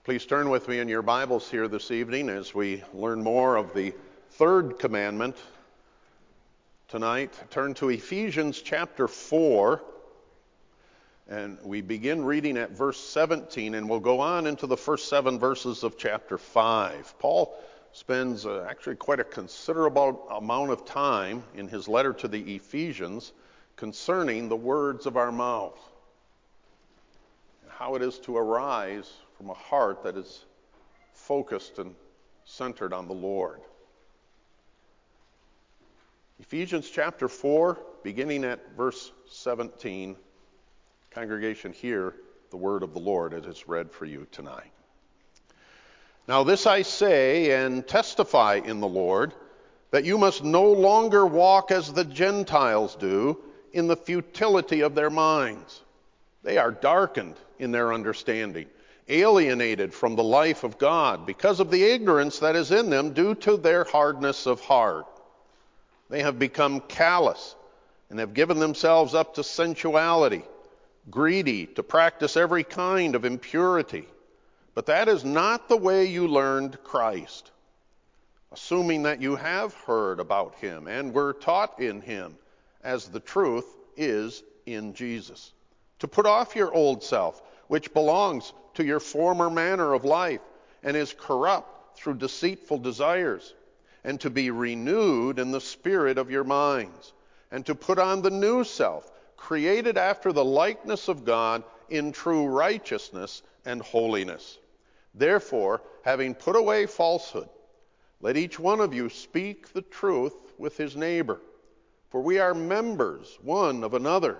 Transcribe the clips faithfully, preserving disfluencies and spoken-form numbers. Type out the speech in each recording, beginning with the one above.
Please turn with me in your Bibles here this evening as we learn more of the third commandment tonight. Turn to Ephesians chapter four, and we begin reading at verse seventeen, and we'll go on into the first seven verses of chapter five. Paul spends uh, actually quite a considerable amount of time in his letter to the Ephesians concerning the words of our mouth, and how it is to arise from a heart that is focused and centered on the Lord. Ephesians chapter four, beginning at verse seventeen. Congregation, hear the word of the Lord as it's read for you tonight. Now this I say and testify in the Lord, that you must no longer walk as the Gentiles do in the futility of their minds. They are darkened in their understanding, alienated from the life of God because of the ignorance that is in them due to their hardness of heart. They have become callous and have given themselves up to sensuality, greedy to practice every kind of impurity. But that is not the way you learned Christ, assuming that you have heard about him and were taught in him, as the truth is in Jesus. To put off your old self, which belongs to your former manner of life and is corrupt through deceitful desires, and to be renewed in the spirit of your minds, and to put on the new self, created after the likeness of God in true righteousness and holiness. Therefore, having put away falsehood, let each one of you speak the truth with his neighbor, for we are members one of another.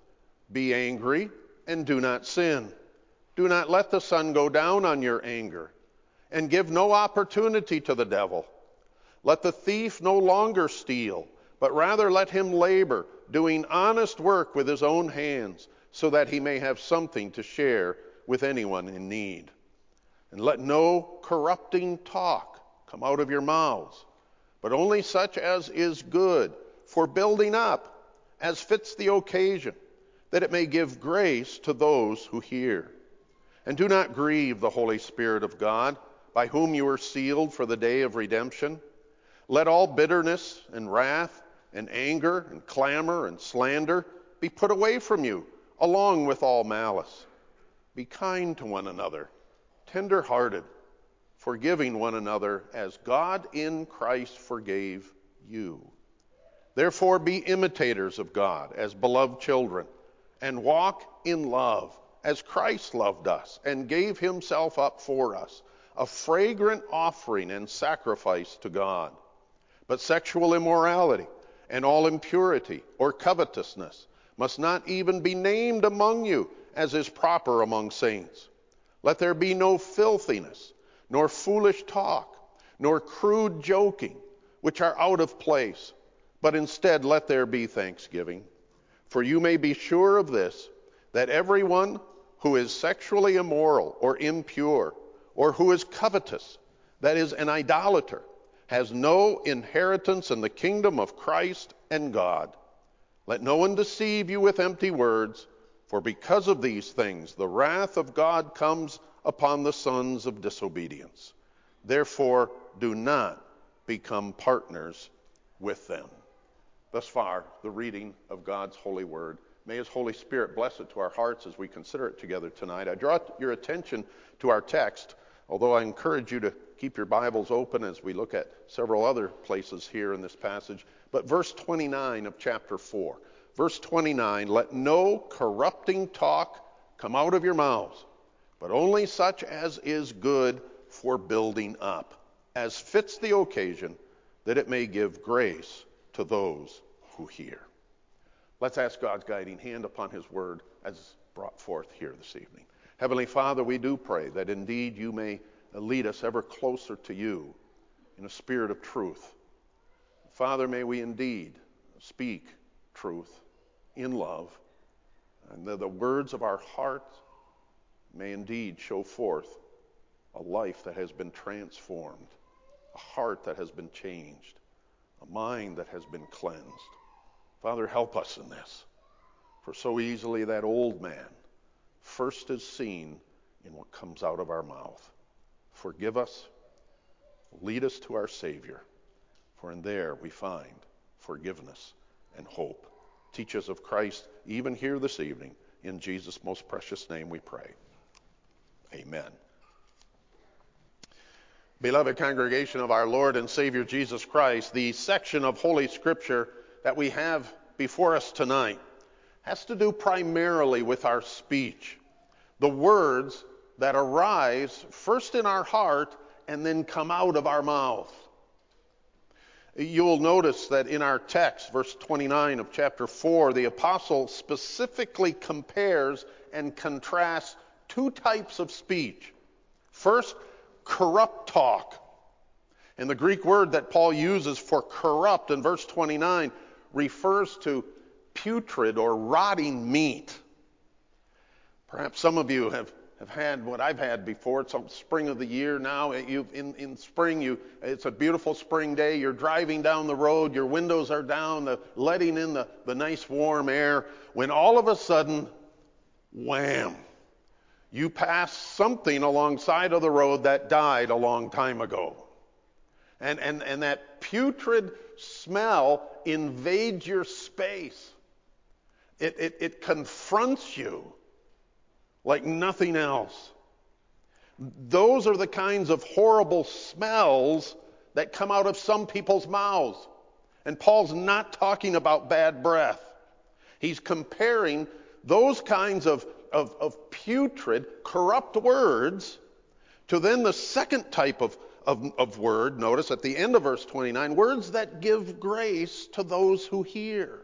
Be angry and do not sin. Do not let the sun go down on your anger, and give no opportunity to the devil. Let the thief no longer steal, but rather let him labor, doing honest work with his own hands, so that he may have something to share with anyone in need. And let no corrupting talk come out of your mouths, but only such as is good for building up, as fits the occasion, that it may give grace to those who hear. And do not grieve the Holy Spirit of God, by whom you are sealed for the day of redemption. Let all bitterness and wrath and anger and clamor and slander be put away from you, along with all malice. Be kind to one another, tender-hearted, forgiving one another as God in Christ forgave you. Therefore be imitators of God as beloved children, and walk in love as Christ loved us and gave himself up for us, a fragrant offering and sacrifice to God. But sexual immorality and all impurity or covetousness must not even be named among you, as is proper among saints. Let there be no filthiness, nor foolish talk, nor crude joking, which are out of place, but instead let there be thanksgiving. For you may be sure of this, that everyone who is sexually immoral or impure, or who is covetous, that is, an idolater, has no inheritance in the kingdom of Christ and God. Let no one deceive you with empty words, for because of these things the wrath of God comes upon the sons of disobedience. Therefore, do not become partners with them. Thus far, the reading of God's holy word. May his Holy Spirit bless it to our hearts as we consider it together tonight. I draw your attention to our text, although I encourage you to keep your Bibles open as we look at several other places here in this passage. But verse twenty-nine of chapter four. Verse twenty-nine, let no corrupting talk come out of your mouths, but only such as is good for building up, as fits the occasion, that it may give grace to those who hear. Let's ask God's guiding hand upon his word as brought forth here this evening. Heavenly Father, we do pray that indeed you may lead us ever closer to you in a spirit of truth. Father, may we indeed speak truth in love, and that the words of our heart may indeed show forth a life that has been transformed, a heart that has been changed, a mind that has been cleansed. Father, help us in this, for so easily that old man first is seen in what comes out of our mouth. Forgive us, lead us to our Savior, for in there we find forgiveness and hope. Teach us of Christ even here this evening. In Jesus' most precious name we pray. Amen. Beloved congregation of our Lord and Savior Jesus Christ, the section of Holy Scripture that we have before us tonight has to do primarily with our speech, the words that arise first in our heart and then come out of our mouth. You'll notice that in our text, verse twenty-nine of chapter four, the apostle specifically compares and contrasts two types of speech. First, corrupt talk. And the Greek word that Paul uses for corrupt in verse twenty-nine refers to putrid or rotting meat. Perhaps some of you have, have had what I've had before. It's the spring of the year now. You, in, in spring, you it's a beautiful spring day. You're driving down the road. Your windows are down, the, letting in the, the nice warm air. When all of a sudden, wham! You pass something alongside of the road that died a long time ago. And, and, and that putrid smell invades your space. It, it, it confronts you like nothing else. Those are the kinds of horrible smells that come out of some people's mouths. And Paul's not talking about bad breath. He's comparing those kinds of Of, of putrid, corrupt words to then the second type of, of, of word, notice at the end of verse twenty-nine, words that give grace to those who hear.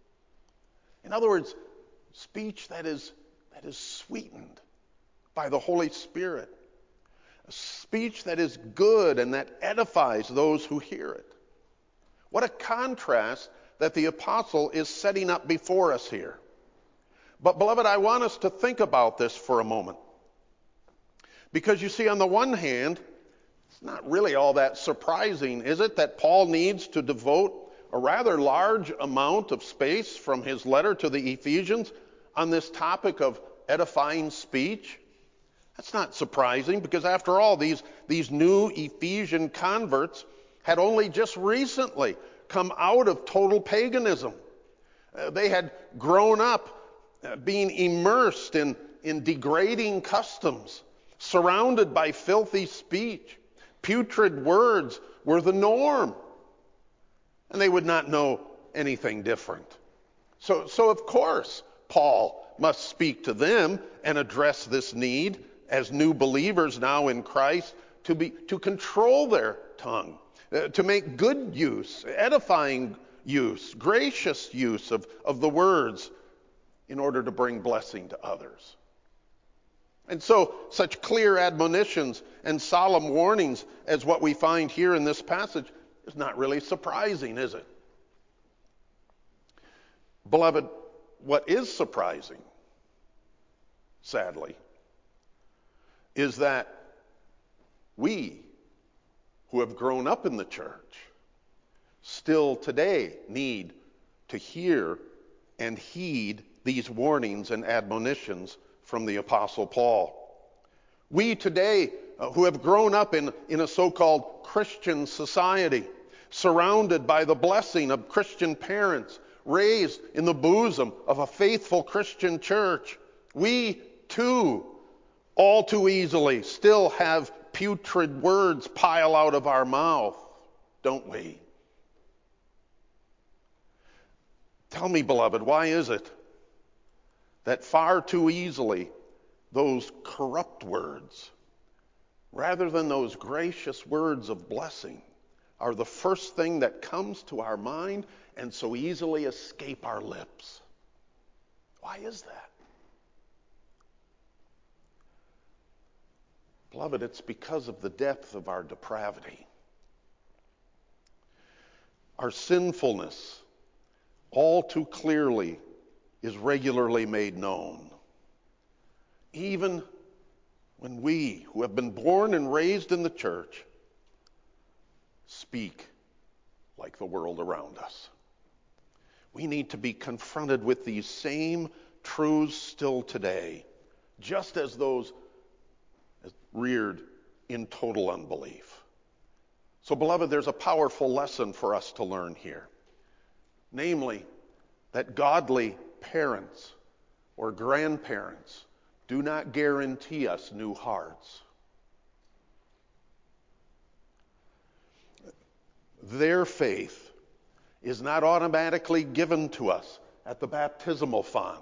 In other words, speech that is, that is sweetened by the Holy Spirit. A speech that is good and that edifies those who hear it. What a contrast that the apostle is setting up before us here. But, beloved, I want us to think about this for a moment. Because you see, on the one hand, it's not really all that surprising, is it, that Paul needs to devote a rather large amount of space from his letter to the Ephesians on this topic of edifying speech? That's not surprising, because after all, these, these new Ephesian converts had only just recently come out of total paganism. Uh, they had grown up Uh, being immersed in, in degrading customs, surrounded by filthy speech. Putrid words were the norm. And they would not know anything different. So, so of course, Paul must speak to them and address this need as new believers now in Christ to be to control their tongue, uh, to make good use, edifying use, gracious use of, of the words, in order to bring blessing to others. And so, such clear admonitions and solemn warnings as what we find here in this passage is not really surprising, is it? Beloved, what is surprising, sadly, is that we, who have grown up in the church, still today need to hear and heed these warnings and admonitions from the Apostle Paul. We today, uh, who have grown up in, in a so-called Christian society, surrounded by the blessing of Christian parents, raised in the bosom of a faithful Christian church, we too, all too easily, still have putrid words pile out of our mouth, don't we? Tell me, beloved, why is it that far too easily those corrupt words, rather than those gracious words of blessing, are the first thing that comes to our mind and so easily escape our lips? Why is that? Beloved, it's because of the depth of our depravity. Our sinfulness, all too clearly, is regularly made known. Even when we, who have been born and raised in the church, speak like the world around us. We need to be confronted with these same truths still today, just as those reared in total unbelief. So, beloved, there's a powerful lesson for us to learn here. Namely, that godly parents or grandparents do not guarantee us new hearts. Their faith is not automatically given to us at the baptismal font.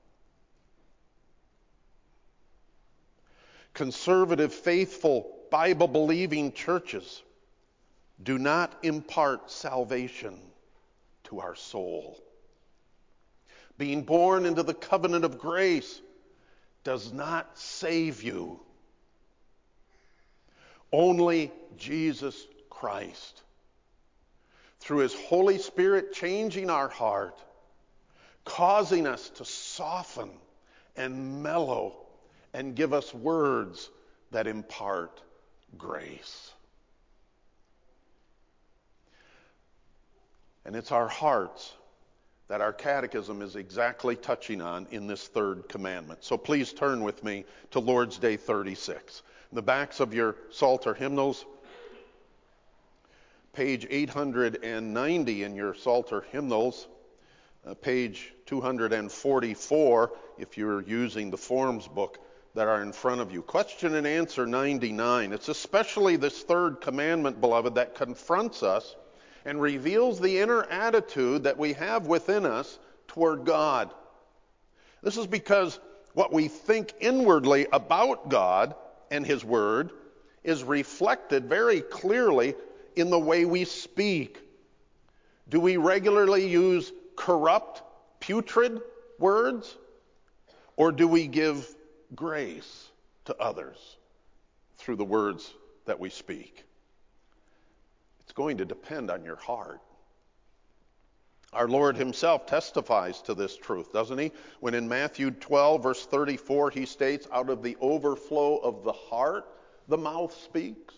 Conservative, faithful, Bible-believing churches do not impart salvation to our soul. Being born into the covenant of grace does not save you. Only Jesus Christ, through his Holy Spirit changing our heart, causing us to soften and mellow and give us words that impart grace. And it's our hearts that our catechism is exactly touching on in this third commandment. So please turn with me to Lord's Day thirty-six. In the backs of your Psalter hymnals, page eight hundred ninety in your Psalter hymnals, uh, page two hundred forty-four if you're using the forms book that are in front of you. Question and answer ninety-nine. It's especially this third commandment, beloved, that confronts us and reveals the inner attitude that we have within us toward God. This is because what we think inwardly about God and his word is reflected very clearly in the way we speak. Do we regularly use corrupt, putrid words? Or do we give grace to others through the words that we speak? It's going to depend on your heart. Our Lord himself testifies to this truth, doesn't he? When in Matthew twelve, verse thirty-four, he states, out of the overflow of the heart, the mouth speaks.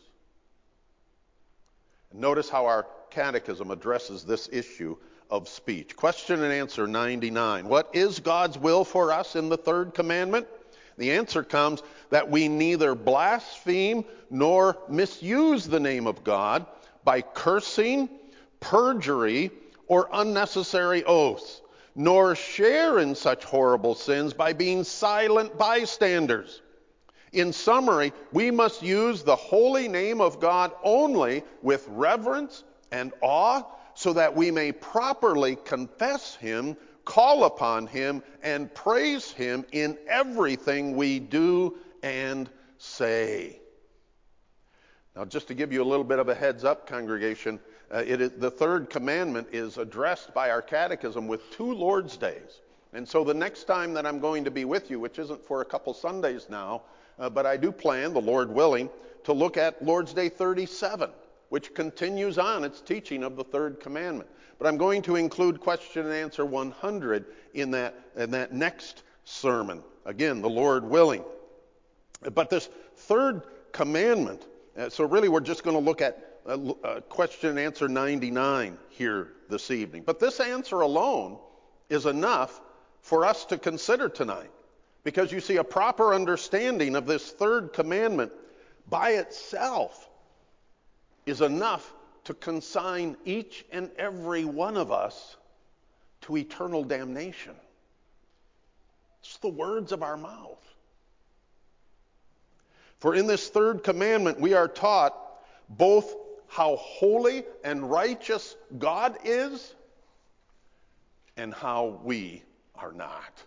Notice how our catechism addresses this issue of speech. Question and answer ninety-nine. What is God's will for us in the third commandment? The answer comes that we neither blaspheme nor misuse the name of God by cursing, perjury, or unnecessary oaths, nor share in such horrible sins by being silent bystanders. In summary, we must use the holy name of God only with reverence and awe so that we may properly confess him, call upon him, and praise him in everything we do and say. Now, just to give you a little bit of a heads up, congregation, uh, it is, the third commandment is addressed by our catechism with two Lord's Days. And so the next time that I'm going to be with you, which isn't for a couple Sundays now, uh, but I do plan, the Lord willing, to look at Lord's Day thirty-seven, which continues on its teaching of the third commandment. But I'm going to include question and answer one hundred in that, in that next sermon. Again, the Lord willing. But this third commandment, uh, so really we're just going to look at uh, uh, question and answer ninety-nine here this evening. But this answer alone is enough for us to consider tonight. Because you see, a proper understanding of this third commandment by itself is enough to consign each and every one of us to eternal damnation. It's the words of our mouth. For in this third commandment, we are taught both how holy and righteous God is and how we are not.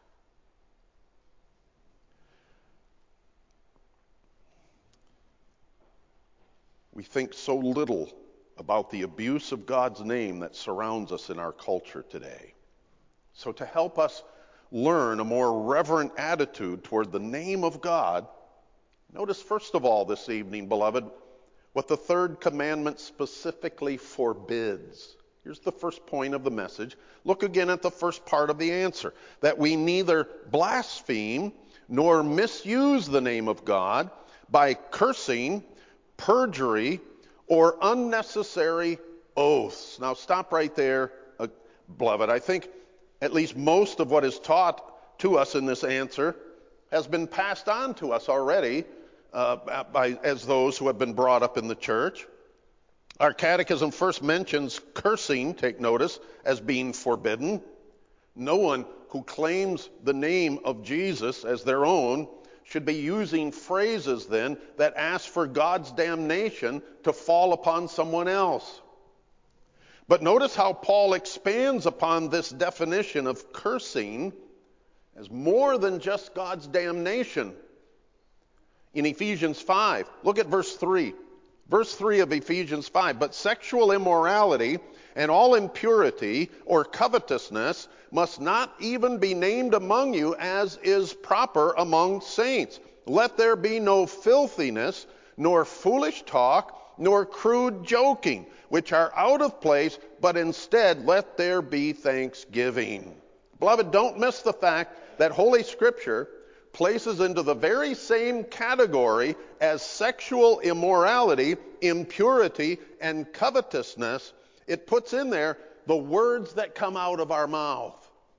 We think so little about the abuse of God's name that surrounds us in our culture today. So to help us learn a more reverent attitude toward the name of God, notice first of all this evening, beloved, what the third commandment specifically forbids. Here's the first point of the message. Look again at the first part of the answer, that we neither blaspheme nor misuse the name of God by cursing, perjury, or unnecessary oaths. Now stop right there, uh, beloved. I think at least most of what is taught to us in this answer has been passed on to us already uh, by, as those who have been brought up in the church. Our catechism first mentions cursing, take notice, as being forbidden. No one who claims the name of Jesus as their own should be using phrases then that ask for God's damnation to fall upon someone else. But notice how Paul expands upon this definition of cursing as more than just God's damnation. In Ephesians five, look at verse three. Verse three of Ephesians five, but sexual immorality and all impurity or covetousness must not even be named among you as is proper among saints. Let there be no filthiness, nor foolish talk, nor crude joking, which are out of place, but instead let there be thanksgiving. Beloved, don't miss the fact that Holy Scripture places into the very same category as sexual immorality, impurity, and covetousness. It puts in there the words that come out of our mouth.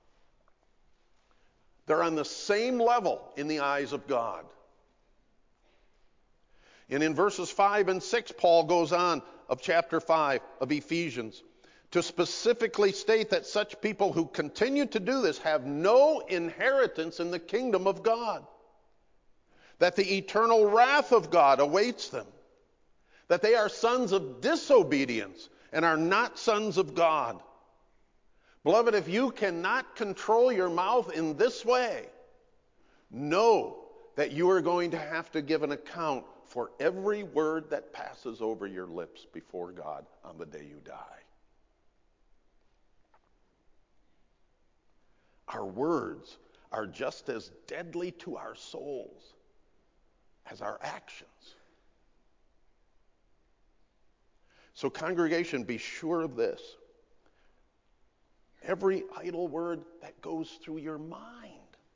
They're on the same level in the eyes of God. And in verses five and six, Paul goes on of chapter five of Ephesians to specifically state that such people who continue to do this have no inheritance in the kingdom of God. That the eternal wrath of God awaits them. That they are sons of disobedience and are not sons of God. Beloved, if you cannot control your mouth in this way, know that you are going to have to give an account for every word that passes over your lips before God on the day you die. Our words are just as deadly to our souls as our actions. So, congregation, be sure of this. Every idle word that goes through your mind,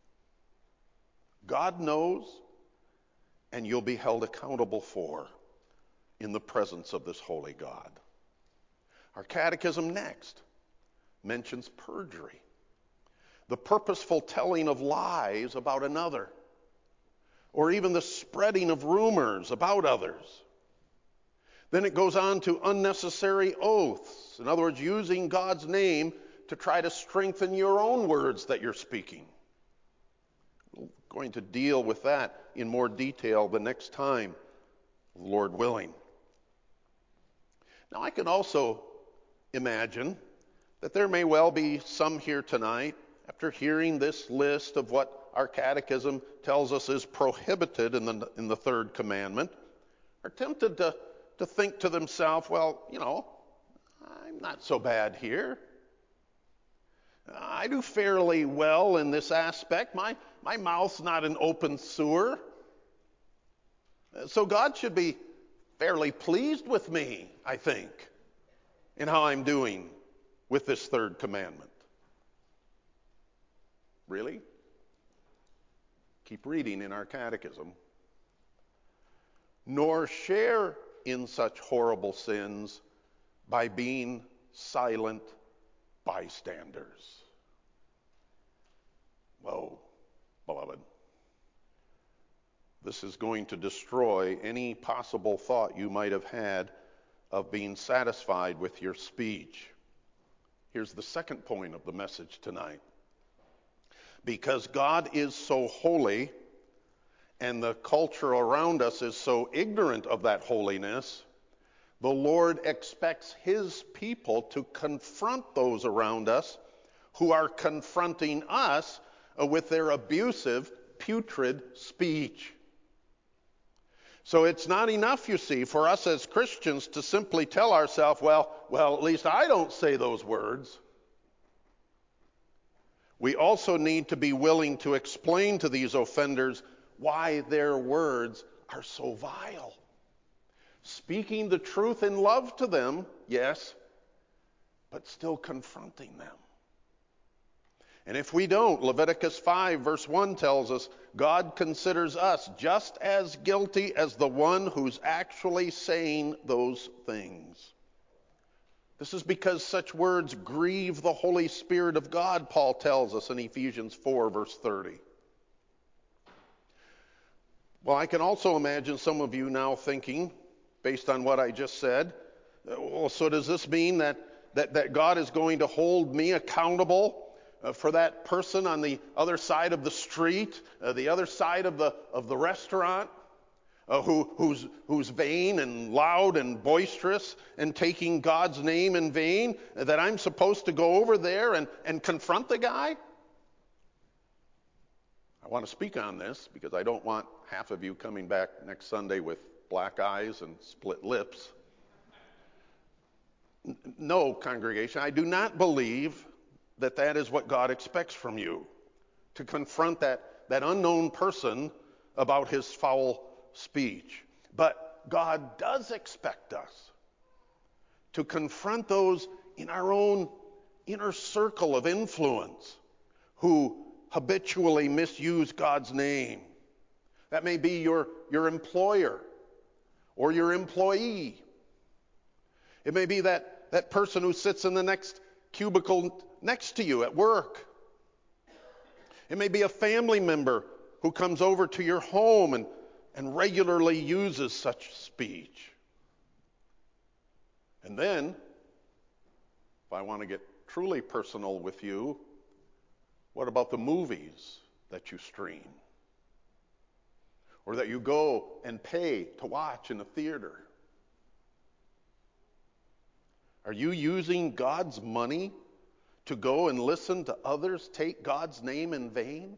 God knows, and you'll be held accountable for in the presence of this holy God. Our catechism next mentions perjury, the purposeful telling of lies about another, or even the spreading of rumors about others. Then it goes on to unnecessary oaths, in other words, using God's name to try to strengthen your own words that you're speaking. We're going to deal with that in more detail the next time, Lord willing. Now, I can also imagine that there may well be some here tonight, after hearing this list of what our catechism tells us is prohibited in the, in the third commandment, are tempted to, to think to themselves, well, you know, I'm not so bad here. I do fairly well in this aspect. My, my mouth's not an open sewer. So God should be fairly pleased with me, I think, in how I'm doing with this third commandment. Really? Keep reading in our catechism. Nor share in such horrible sins by being silent bystanders. Whoa, beloved. This is going to destroy any possible thought you might have had of being satisfied with your speech. Here's the second point of the message tonight. Because God is so holy and the culture around us is so ignorant of that holiness, the Lord expects His people to confront those around us who are confronting us with their abusive, putrid speech. So it's not enough, you see, for us as Christians to simply tell ourselves, well, well, at least I don't say those words. We also need to be willing to explain to these offenders why their words are so vile. Speaking the truth in love to them, yes, but still confronting them. And if we don't, Leviticus five verse one tells us, God considers us just as guilty as the one who's actually saying those things. This is because such words grieve the Holy Spirit of God, Paul tells us in Ephesians four verse thirty. Well, I can also imagine some of you now thinking, based on what I just said, well, so does this mean that, that, that God is going to hold me accountable uh, for that person on the other side of the street, uh, the other side of the, of the restaurant, uh, who, who's, who's vain and loud and boisterous and taking God's name in vain, uh, that I'm supposed to go over there and, and confront the guy? I want to speak on this because I don't want half of you coming back next Sunday with black eyes and split lips. No, congregation, I do not believe that that is what God expects from you, to confront that, that unknown person about his foul speech. But God does expect us to confront those in our own inner circle of influence who habitually misuse God's name. That may be your, your employer or your employee. It may be that, that person who sits in the next cubicle next to you at work. It may be a family member who comes over to your home and, and regularly uses such speech. And then, if I want to get truly personal with you, what about the movies that you stream? Or that you go and pay to watch in a theater? Are you using God's money to go and listen to others take God's name in vain?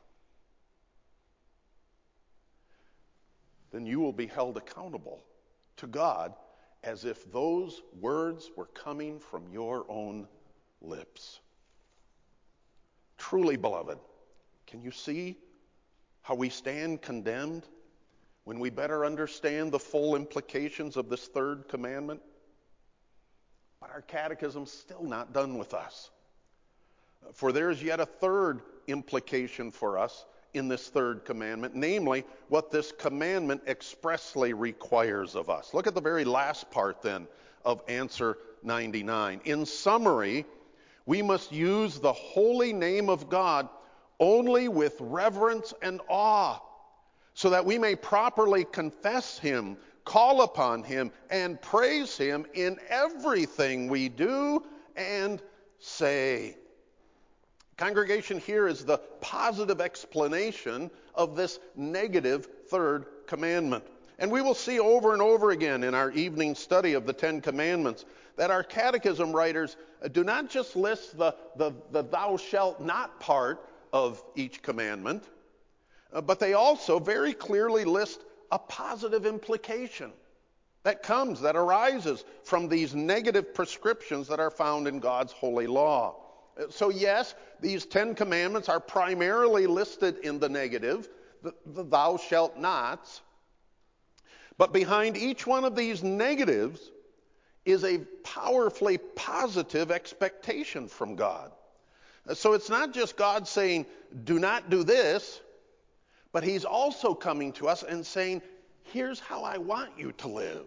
Then you will be held accountable to God as if those words were coming from your own lips. Truly, beloved, can you see how we stand condemned when we better understand the full implications of this third commandment? But our catechism's still not done with us. For there's yet a third implication for us in this third commandment, namely what this commandment expressly requires of us. Look at the very last part then of answer ninety-nine. In summary, we must use the holy name of God only with reverence and awe, so that we may properly confess him, call upon him, and praise him in everything we do and say. Congregation, here is the positive explanation of this negative third commandment. And we will see over and over again in our evening study of the Ten Commandments that our catechism writers do not just list the, the, the thou shalt not part of each commandment, uh, but they also very clearly list a positive implication that comes, that arises from these negative prescriptions that are found in God's holy law. So yes, these Ten Commandments are primarily listed in the negative, the, the thou shalt nots. But behind each one of these negatives is a powerfully positive expectation from God. So it's not just God saying, do not do this, but he's also coming to us and saying, here's how I want you to live.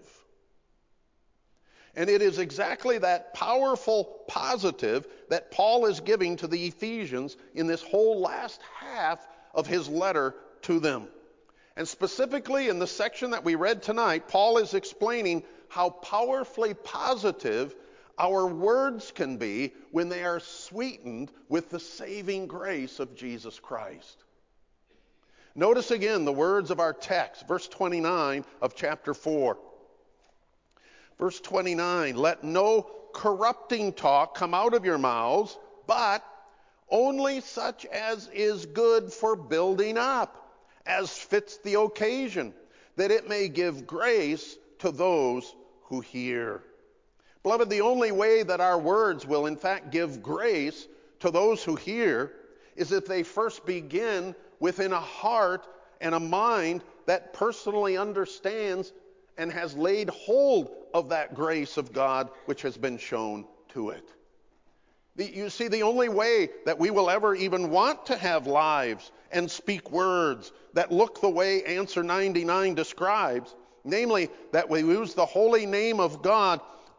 And it is exactly that powerful positive that Paul is giving to the Ephesians in this whole last half of his letter to them. And specifically in the section that we read tonight, Paul is explaining how powerfully positive our words can be when they are sweetened with the saving grace of Jesus Christ. Notice again the words of our text, verse twenty-nine of chapter four. Verse twenty-nine, let no corrupting talk come out of your mouths, but only such as is good for building up, as fits the occasion, that it may give grace to those who hear. Beloved, the only way that our words will in fact give grace to those who hear is if they first begin within a heart and a mind that personally understands and has laid hold of that grace of God which has been shown to it. The, you see, the only way that we will ever even want to have lives and speak words that look the way answer ninety-nine describes, namely that we use the holy name of God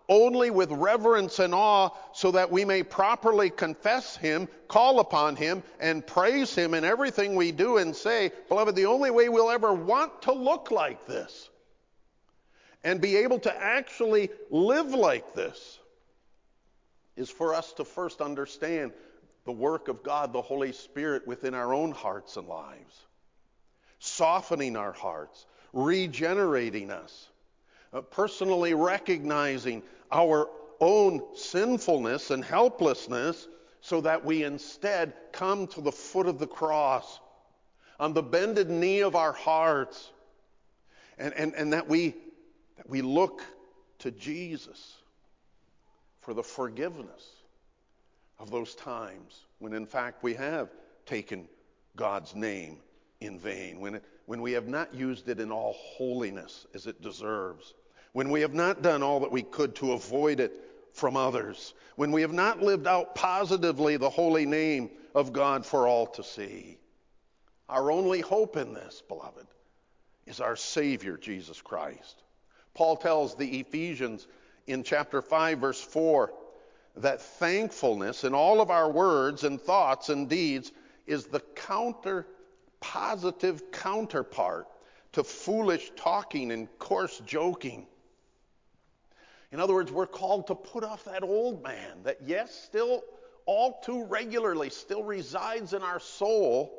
only with reverence and awe, so that we may properly confess him, call upon him, and praise him in everything we do and say. Beloved, the only way we'll ever want to look like this and be able to actually live like this is for us to first understand the work of God, the Holy Spirit, within our own hearts and lives, softening our hearts, regenerating us, uh, personally recognizing our own sinfulness and helplessness, so that we instead come to the foot of the cross, on the bended knee of our hearts, and, and, and that we that we look to Jesus for the forgiveness of those times when in fact we have taken God's name in vain, when, it, when we have not used it in all holiness as it deserves, when we have not done all that we could to avoid it from others, when we have not lived out positively the holy name of God for all to see. Our only hope in this, beloved, is our Savior, Jesus Christ. Paul tells the Ephesians in chapter five, verse four, that thankfulness in all of our words and thoughts and deeds is the counter, positive counterpart to foolish talking and coarse joking. In other words, we're called to put off that old man that, yes, still all too regularly still resides in our soul.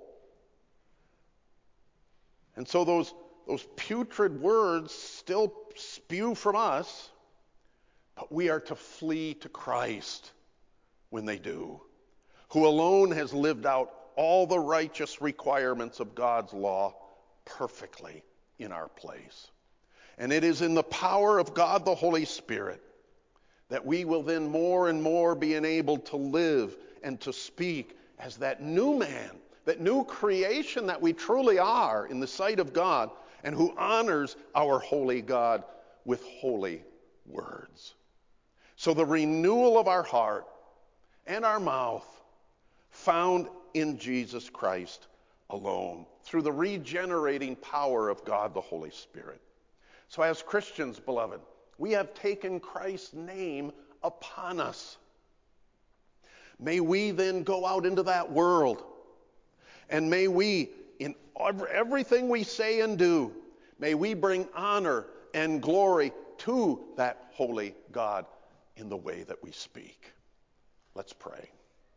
And so those, those putrid words still spew from us, but we are to flee to Christ when they do, who alone has lived out all the righteous requirements of God's law perfectly in our place. And it is in the power of God the Holy Spirit that we will then more and more be enabled to live and to speak as that new man, that new creation that we truly are in the sight of God, and who honors our holy God with holy words. So the renewal of our heart and our mouth found in Jesus Christ alone, through the regenerating power of God the Holy Spirit. So as Christians, beloved, we have taken Christ's name upon us. May we then go out into that world, and may we, in everything we say and do, may we bring honor and glory to that holy God in the way that we speak. Let's pray.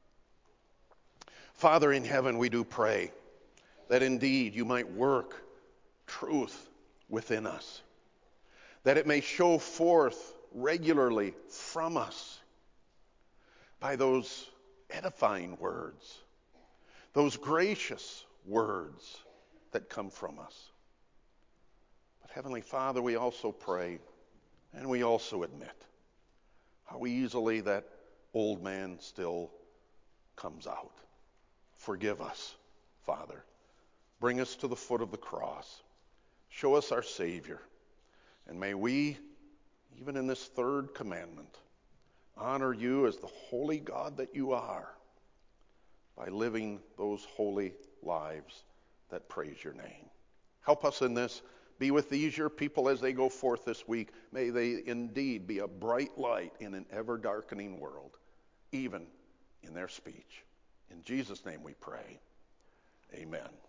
Father in heaven, we do pray that indeed you might work truth within us, that it may show forth regularly from us by those edifying words, those gracious words that come from us. But Heavenly Father, we also pray, and we also admit how easily that old man still comes out. Forgive us, Father. Bring us to the foot of the cross. Show us our Savior. And may we, even in this third commandment, honor you as the holy God that you are by living those holy lives that praise your name. Help us in this. Be with these your people as they go forth this week. May they indeed be a bright light in an ever-darkening world, even in their speech. In Jesus' name we pray. Amen.